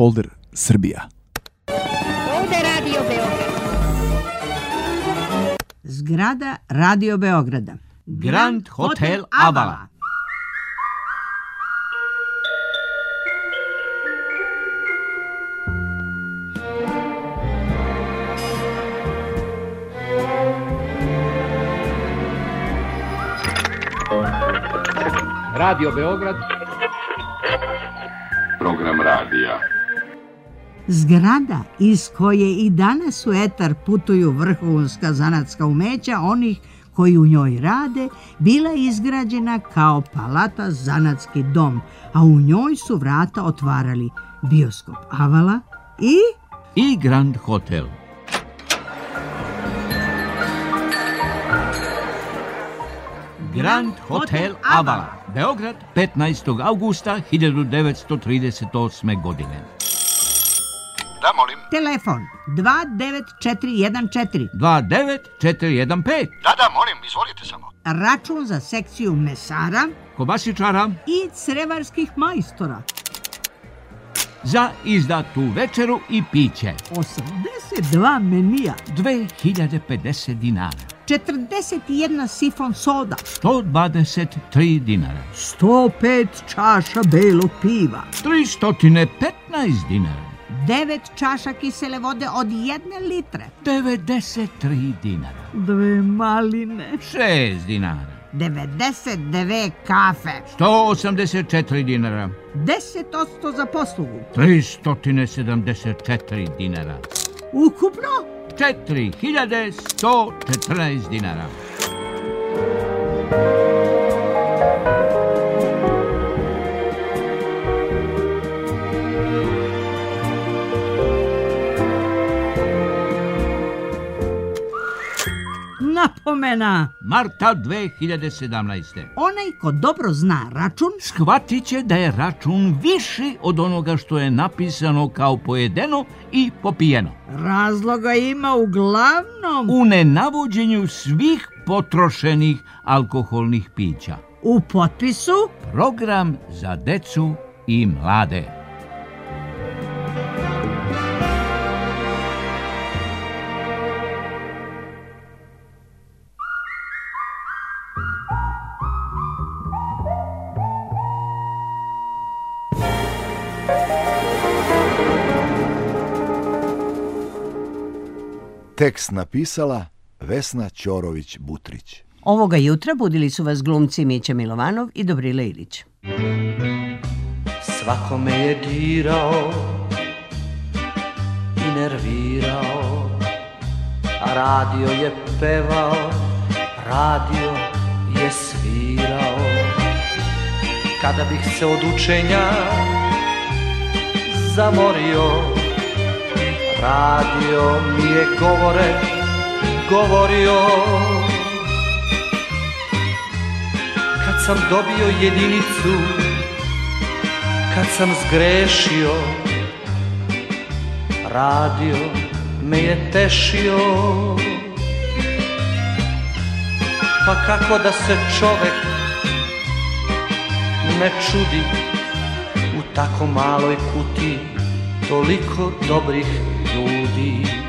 folder Srbija. Ovde Radio Beograd. Zgrada Radio Beograda. Grand Hotel Avala. Radio Beograd. Program radija. Zgrada iz koje i danas u etar putuju vrhunska zanatska umeća onih koji u njoj rade, bila je izgrađena kao palata zanatski dom, a u njoj su vrata otvarali bioskop Avala i Grand Hotel. Grand Hotel Avala, Beograd, 15. augusta 1938. godine. Da, molim. telefon 29414. 29415. Da, molim, izvolite samo. Račun za sekciju mesara Kobasičara i crevarskih majstora. za izdatu večeru i piće. 82 menija, 2050 dinara. 41 sifon soda, 123 dinara. 105 čaša belog piva, 315 dinara. 9 čaša kisele vode od 1 litre, 93 dinara. 2 maline, 6 dinara. 92 kafe, 184 dinara. 10% za poslugu. 374 dinara. Ukupno 4114 dinara. napomena. Marta 2017. Onaj ko dobro zna račun, shvatit će da je račun viši od onoga što je napisano kao pojedeno i popijeno. Razloga ima uglavnom u nenavođenju svih potrošenih alkoholnih pića. U potpisu Program za decu i mlade. Tekst napisala Vesna Ćorović-Butrić. Ovoga jutra budili su vas glumci Mića Milovanov i Dobrile Ilić. Svako me je dirao i nervirao, a radio je pevao, radio je svirao. Kada bih se od učenja zamorio, radio mi je govore govorio. Kad sam dobio jedinicu, kad sam zgrešio, radio me je tešio. Pa kako da se čovek ne čudi u tako maloj kutiji, toliko dobrih ljudi.